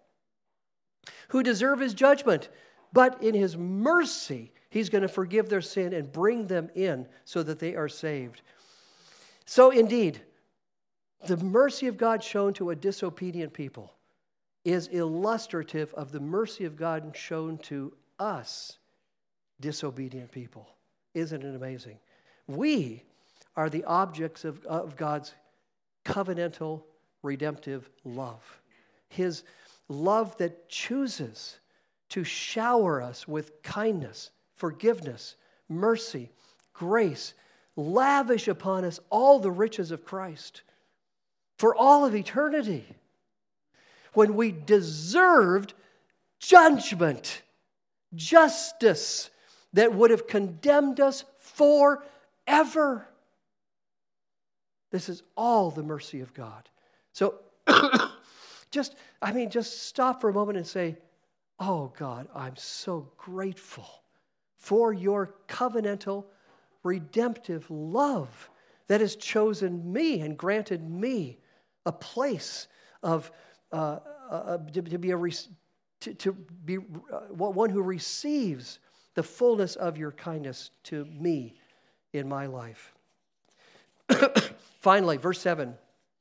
who deserve his judgment. But in his mercy, he's going to forgive their sin and bring them in so that they are saved. So indeed, the mercy of God shown to a disobedient people is illustrative of the mercy of God shown to us, disobedient people. Isn't it amazing? We are the objects of God's covenantal, redemptive love. His love that chooses to shower us with kindness, forgiveness, mercy, grace, lavish upon us all the riches of Christ for all of eternity, when we deserved judgment, justice that would have condemned us forever. This is all the mercy of God. So just stop for a moment and say, oh God, I'm so grateful for your covenantal, redemptive love that has chosen me and granted me a place of to be one who receives the fullness of your kindness to me in my life. Finally, verse 7.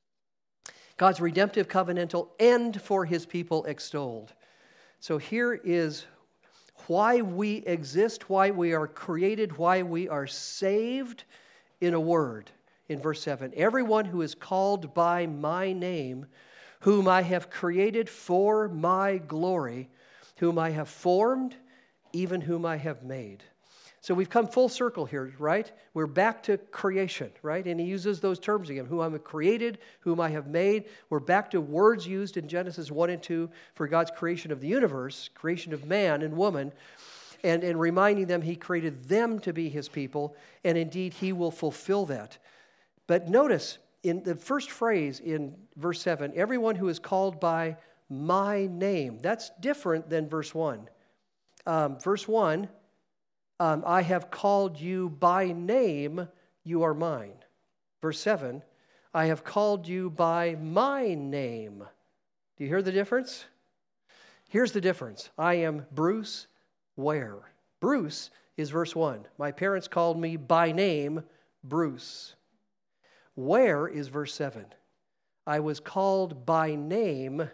God's redemptive covenantal end for his people extolled. So here is why we exist, why we are created, why we are saved in a word. In verse 7, everyone who is called by my name, whom I have created for my glory, whom I have formed, even whom I have made. So we've come full circle here, right? We're back to creation, right? And he uses those terms again, whom I have created, whom I have made. We're back to words used in Genesis 1 and 2 for God's creation of the universe, creation of man and woman, and reminding them he created them to be his people, and indeed he will fulfill that. But notice, in the first phrase in verse 7, everyone who is called by my name. That's different than verse 1. Verse 1, I have called you by name, you are mine. Verse 7, I have called you by my name. Do you hear the difference? Here's the difference. I am Bruce Ware. Bruce is verse 1. My parents called me by name, Bruce. Where is verse 7? I was called by name,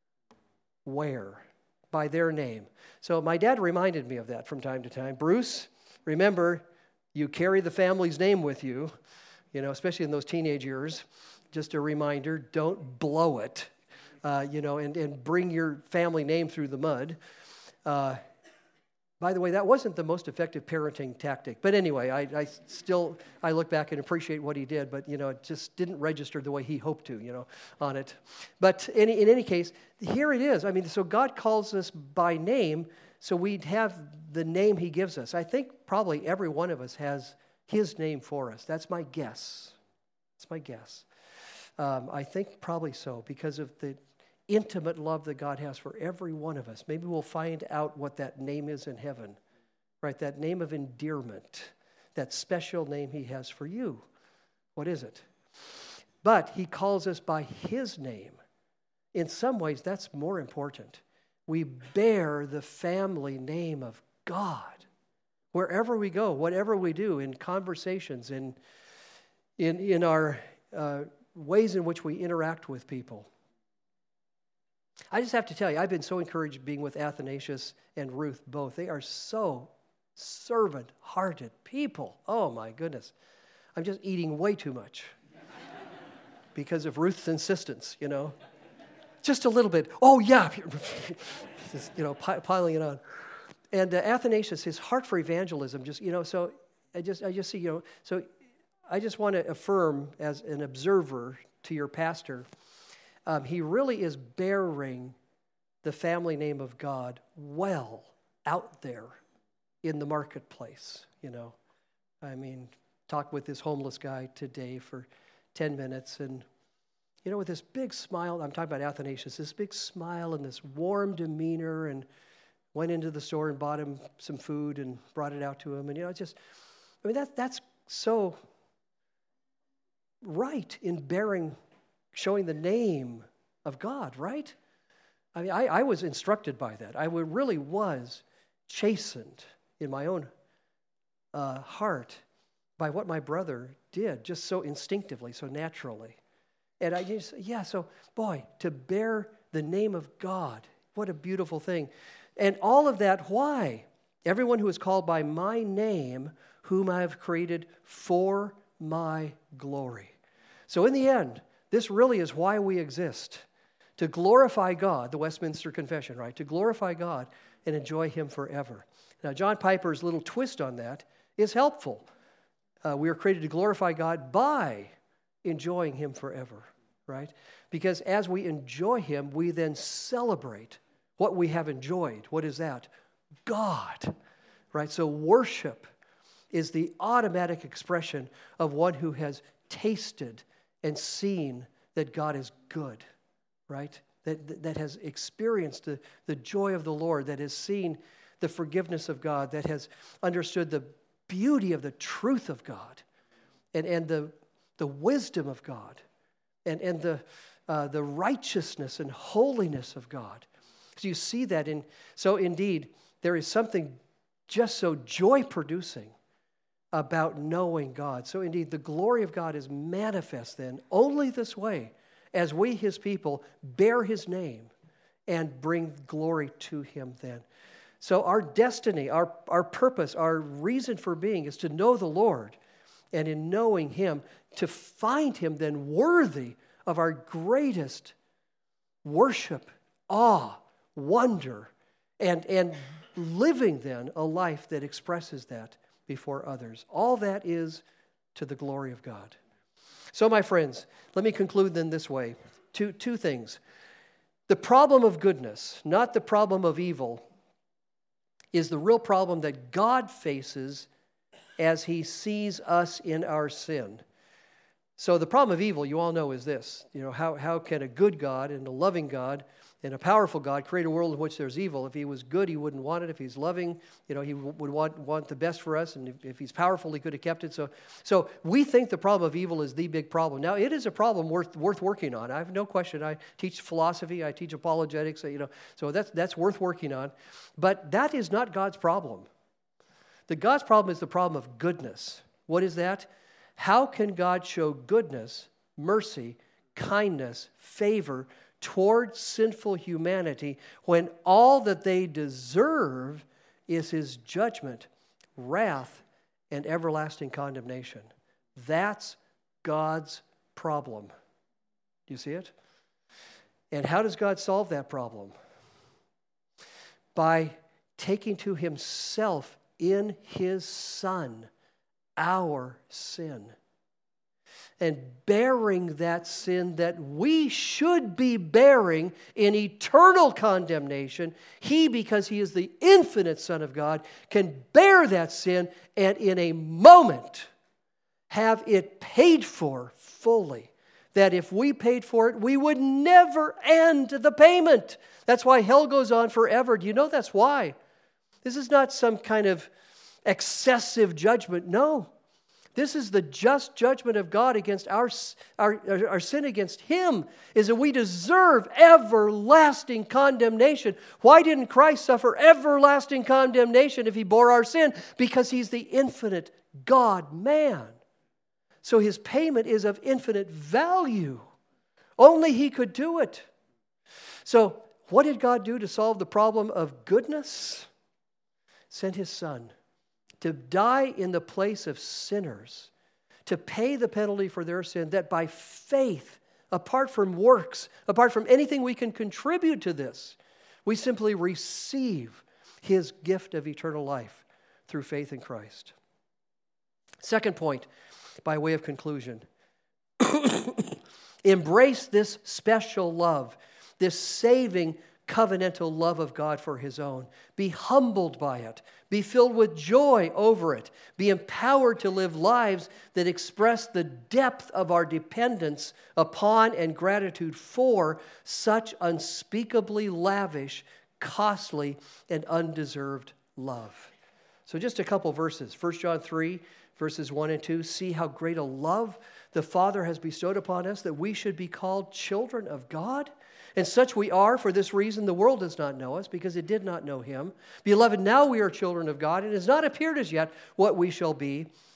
where? By their name. So my dad reminded me of that from time to time. Bruce, remember, you carry the family's name with you, especially in those teenage years. Just a reminder, don't blow it, and bring your family name through the mud. By the way, that wasn't the most effective parenting tactic. But anyway, I look back and appreciate what he did, but, it just didn't register the way he hoped to, on it. But in any case, here it is. So God calls us by name, so we'd have the name he gives us. I think probably every one of us has his name for us. That's my guess. That's my guess. I think probably so, because of the intimate love that God has for every one of us. Maybe we'll find out what that name is in heaven, right? That name of endearment, that special name he has for you. What is it? But he calls us by his name. In some ways, that's more important. We bear the family name of God wherever we go, whatever we do, in conversations, in our ways in which we interact with people. I just have to tell you, I've been so encouraged being with Athanasius and Ruth both. They are so servant-hearted people. Oh, my goodness. I'm just eating way too much because of Ruth's insistence, Just a little bit. Oh, yeah. Just, piling it on. And Athanasius, his heart for evangelism, so I just see, so I just want to affirm as an observer to your pastor, he really is bearing the family name of God well out there in the marketplace, talked with this homeless guy today for 10 minutes, and, with this big smile, I'm talking about Athanasius, this big smile and this warm demeanor, and went into the store and bought him some food and brought it out to him, and, that's so right in showing the name of God, right? I was instructed by that. I really was chastened in my own heart by what my brother did, just so instinctively, so naturally. And I just, so boy, to bear the name of God, what a beautiful thing. And all of that, why? Everyone who is called by my name, whom I have created for my glory. So in the end, this really is why we exist. To glorify God, the Westminster Confession, right? To glorify God and enjoy Him forever. Now, John Piper's little twist on that is helpful. We are created to glorify God by enjoying Him forever, right? Because as we enjoy Him, we then celebrate what we have enjoyed. What is that? God, right? So worship is the automatic expression of one who has tasted and seen that God is good, right? That has experienced the joy of the Lord, that has seen the forgiveness of God, that has understood the beauty of the truth of God and the wisdom of God and the righteousness and holiness of God. So you see that so indeed, there is something just so joy-producing about knowing God. So indeed, the glory of God is manifest then only this way, as we, His people, bear His name and bring glory to Him then. So our destiny, our purpose, our reason for being is to know the Lord, and in knowing Him, to find Him then worthy of our greatest worship, awe, wonder, and living then a life that expresses that before others. All that is to the glory of God. So, my friends, let me conclude then this way. Two things. The problem of goodness, not the problem of evil, is the real problem that God faces as He sees us in our sin. So the problem of evil, you all know, is this. How can a good God and a loving God and a powerful God create a world in which there's evil? If He was good, He wouldn't want it. If He's loving, He would want the best for us. And if He's powerful, He could have kept it. So we think the problem of evil is the big problem. Now, it is a problem worth working on. I have no question. I teach philosophy. I teach apologetics. So that's worth working on. But that is not God's problem. God's problem is the problem of goodness. What is that? How can God show goodness, mercy, kindness, favor toward sinful humanity when all that they deserve is His judgment, wrath, and everlasting condemnation? That's God's problem. Do you see it? And how does God solve that problem? By taking to Himself in His Son our sin, and bearing that sin that we should be bearing in eternal condemnation. He, because He is the infinite Son of God, can bear that sin and in a moment have it paid for fully. That if we paid for it, we would never end the payment. That's why hell goes on forever. Do you know that's why? This is not some kind of excessive judgment. No. This is the just judgment of God against our sin against Him, is that we deserve everlasting condemnation. Why didn't Christ suffer everlasting condemnation if He bore our sin? Because He's the infinite God-man. So His payment is of infinite value. Only He could do it. So what did God do to solve the problem of goodness? Sent His Son to die in the place of sinners, to pay the penalty for their sin, that by faith, apart from works, apart from anything we can contribute to this, we simply receive His gift of eternal life through faith in Christ. Second point, by way of conclusion, embrace this special love, this saving covenantal love of God for His own. Be humbled by it. Be filled with joy over it. Be empowered to live lives that express the depth of our dependence upon and gratitude for such unspeakably lavish, costly, and undeserved love. So just a couple verses. 1 John 3, verses 1 and 2. See how great a love the Father has bestowed upon us, that we should be called children of God. And such we are. For this reason the world does not know us, because it did not know Him. Beloved, now we are children of God, and it has not appeared as yet what we shall be.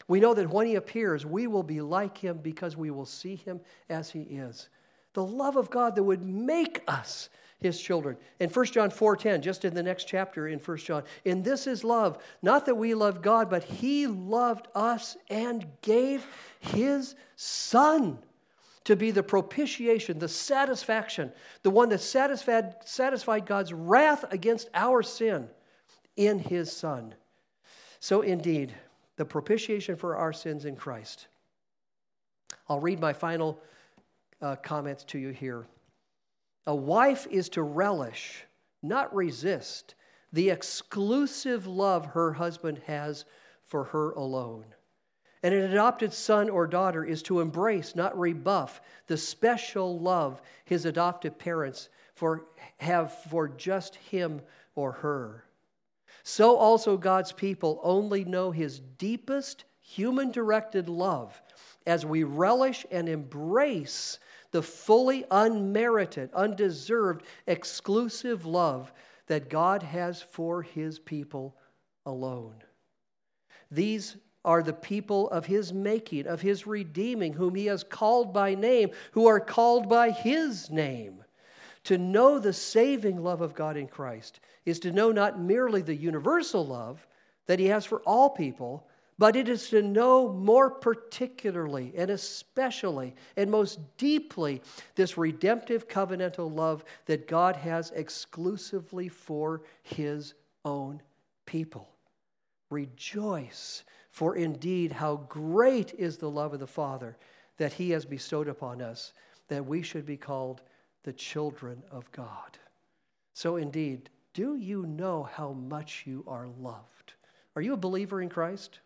We know that when he appears, we will be like him because we will see him as he is. The love of God that would make us his children. In 1 John 4:10, just in the next chapter in 1 John, "In this is love, not that we loved God, but he loved us and gave his Son to be the propitiation, the satisfaction, the one that satisfied God's wrath against our sin in his Son." So indeed, the propitiation for our sins in Christ. I'll read my final comments to you here. A wife is to relish, not resist, the exclusive love her husband has for her alone. And an adopted son or daughter is to embrace, not rebuff, the special love his adoptive parents have for just him or her. So also God's people only know his deepest human-directed love as we relish and embrace the fully unmerited, undeserved, exclusive love that God has for his people alone. These are the people of his making, of his redeeming, whom he has called by name, who are called by his name. To know the saving love of God in Christ is to know not merely the universal love that he has for all people, but it is to know more particularly and especially and most deeply this redemptive covenantal love that God has exclusively for his own people. Rejoice, for indeed how great is the love of the Father that he has bestowed upon us, that we should be called the children of God. So indeed, do you know how much you are loved? Are you a believer in Christ?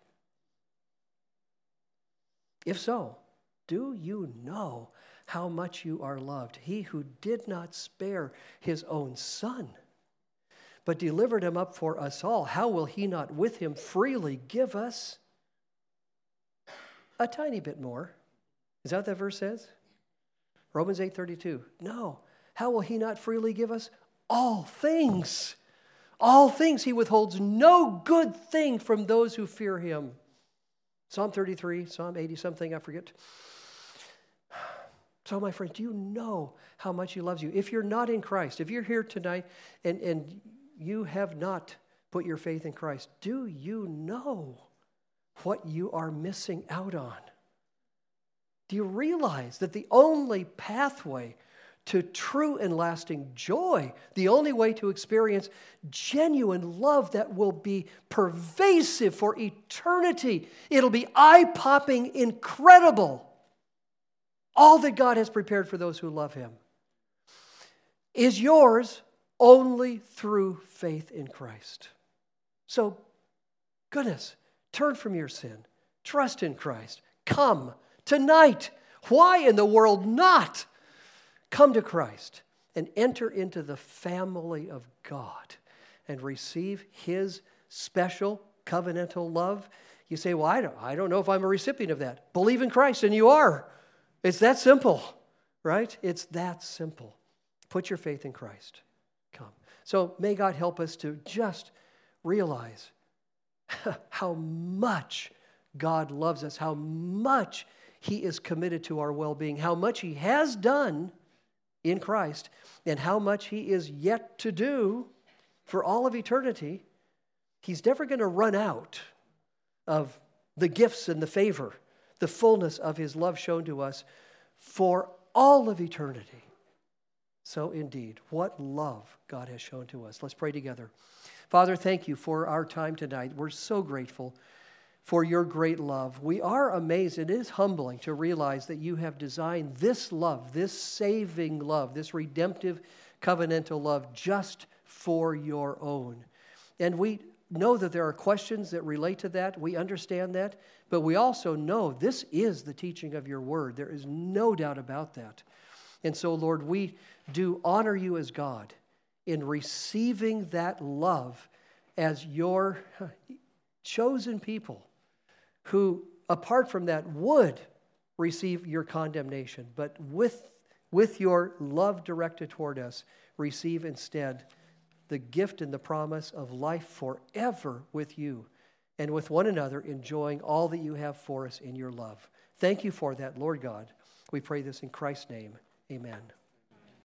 If so, do you know how much you are loved? He who did not spare his own Son, but delivered him up for us all, how will he not with him freely give us a tiny bit more? Is that what that verse says? Romans 8:32. No. How will he not freely give us all things? All things. He withholds no good thing from those who fear him. Psalm 33, Psalm 80 something, I forget. So my friend, do you know how much he loves you? If you're not in Christ, if you're here tonight and you have not put your faith in Christ, do you know what you are missing out on? Do you realize that the only pathway to true and lasting joy, the only way to experience genuine love that will be pervasive for eternity, it'll be eye-popping, incredible, all that God has prepared for those who love him, is yours only through faith in Christ. So, goodness, turn from your sin. Trust in Christ. Come tonight. Why in the world not? Come to Christ and enter into the family of God and receive his special covenantal love. You say, well, I don't know if I'm a recipient of that. Believe in Christ and you are. It's that simple, right? It's that simple. Put your faith in Christ. Come. So may God help us to just realize how much God loves us, how much he is committed to our well-being, how much he has done in Christ, and how much he is yet to do for all of eternity. He's never going to run out of the gifts and the favor, the fullness of his love shown to us for all of eternity. So indeed, what love God has shown to us. Let's pray together. Father, thank you for our time tonight. We're so grateful for your great love. We are amazed. It is humbling to realize that you have designed this love, this saving love, this redemptive covenantal love just for your own. And we know that there are questions that relate to that. We understand that. But we also know this is the teaching of your word. There is no doubt about that. And so, Lord, we do honor you as God in receiving that love as your chosen people who, apart from that, would receive your condemnation, but with your love directed toward us, receive instead the gift and the promise of life forever with you and with one another, enjoying all that you have for us in your love. Thank you for that, Lord God. We pray this in Christ's name. Amen.